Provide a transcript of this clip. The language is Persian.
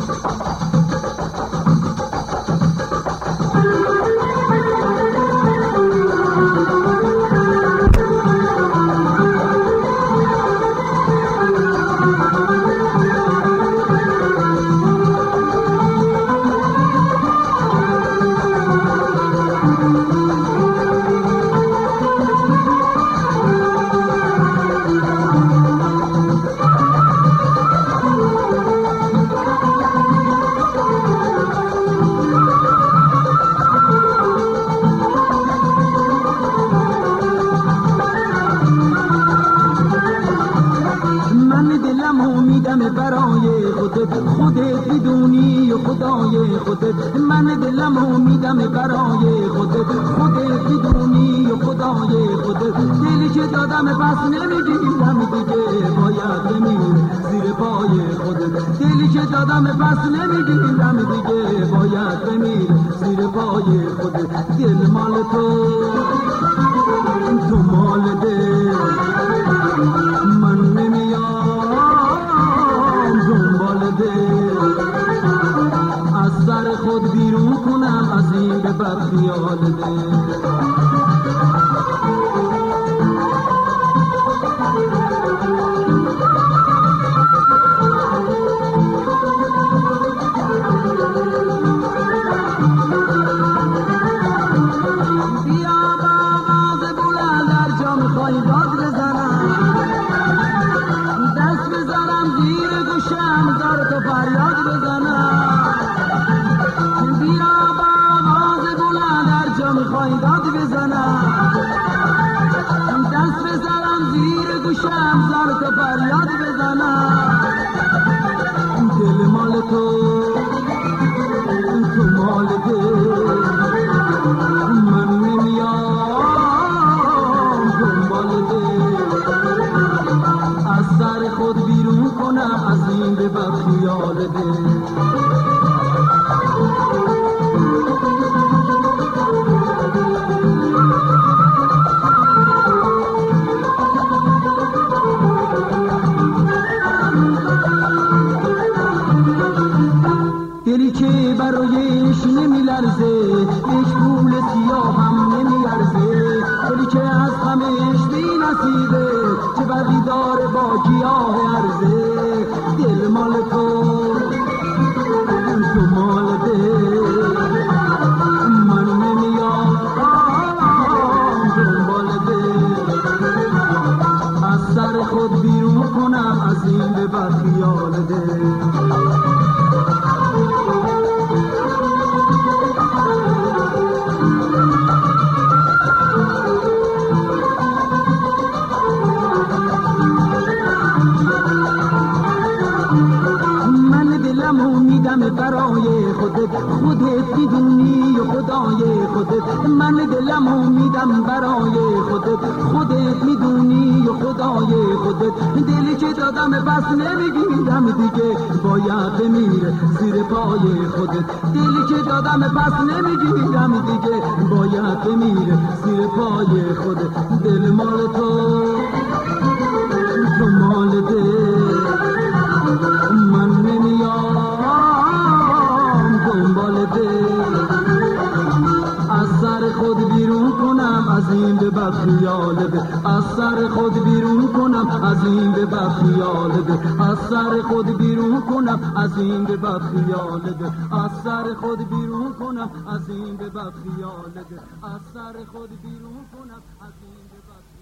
برای خودت بدونی و خدای خودت، من دلمو میدم برای خودت بدونی و خدای خودت. دلی که دادم پس نمیگیرم دیگه، باید بمیر زیر پای خودت. دلی که دادم پس نمیگیرم دیگه، باید بمیر زیر پای خودت. دل مال تو، تو مال دل، من نمیام دنبال دل. از سر خود بیرون کنم از این به بر خیال دل. دل مال تو، تو مال دل، من نمیام دنبال دل. از سر خود بیرون کنم از این به بر خیال دل. دلی که برایش نمیلرزه، یک پول سیاه هم نمیارزه. دلی که از همش بی نصیبه، چه برقی داره با گیاه عرضه. دل مال تو، تو مال دل، من نمیام دنبال دل. از سر خود بیرون کنم از این به بر خیال دل. برای خودت بدونی و خدای خودت. من دلمو میدم برای خودت میدونی و خدای خودت. دلی که دادم پس نمیگیرم دیگه، باید بمیره زیر پای خودت. دلی که دادم پس نمیگیرم دیگه، باید بمیره زیر پای خودت. دل مال تو، تو مال دل، من نمیام دنبال دل. از سر خود بیرون کنم از این به بر خیال دل. از سر خود بیرون کنم از این به بر خیال دل. از سر خود بیرون کنم از این به بر خیال دل. از سر خود بیرون کنم از این به بر خیال دل. از سر خود بیرون کنم از این به بر